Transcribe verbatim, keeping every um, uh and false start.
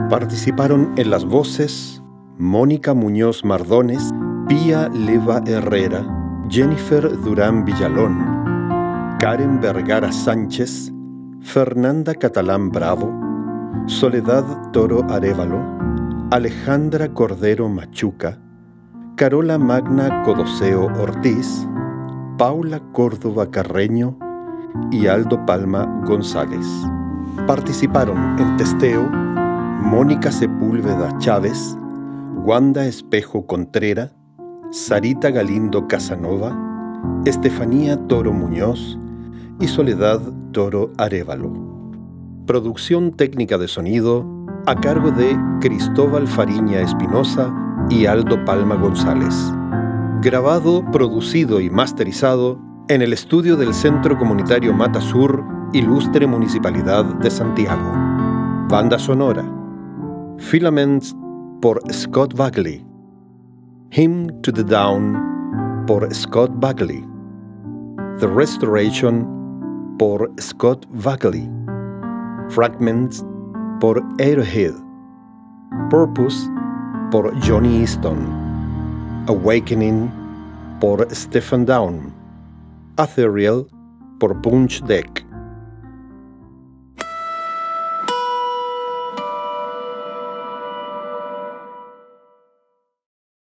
Participaron en las voces Mónica Muñoz Mardones, Pía Leva Herrera, Jennifer Durán Villalón, Karen Vergara Sánchez, Fernanda Catalán Bravo, Soledad Toro Arévalo, Alejandra Cordero Machuca, Carola Magna Codoseo Ortiz, Paula Córdoba Carreño y Aldo Palma González. Participaron en testeo Mónica Sepúlveda Chávez, Wanda Espejo Contrera, Sarita Galindo Casanova, Estefanía Toro Muñoz y Soledad Toro Arévalo. Producción técnica de sonido a cargo de Cristóbal Fariña Espinosa y Aldo Palma González. Grabado, producido y masterizado en el estudio del Centro Comunitario Mata Sur, Ilustre Municipalidad de Santiago. Banda sonora Filaments por Scott Buckley, Hymn to the Dawn por Scott Buckley, The Restoration por Scott Buckley, Fragments por Airhead, Purpose por Johnny Easton, Awakening por Stephen Down, Ethereal por Punch Deck.